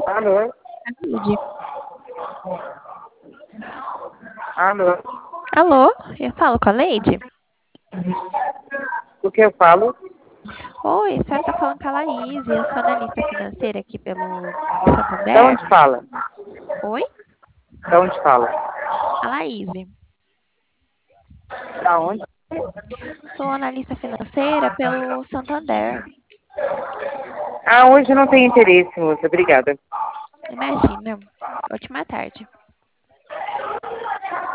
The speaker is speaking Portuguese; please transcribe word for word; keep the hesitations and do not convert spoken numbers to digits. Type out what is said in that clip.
Alô? Lude. Alô? Alô, eu falo com a Leide? O que eu falo? Oi, a senhora tá falando com a Laís, eu sou analista financeira aqui pelo Da Santander. onde fala? Oi? Da onde fala? A Laís. Da onde? Sou analista financeira pelo Santander. Ah, hoje não tem interesse, moça. Obrigada. Imagina. Ótima tarde.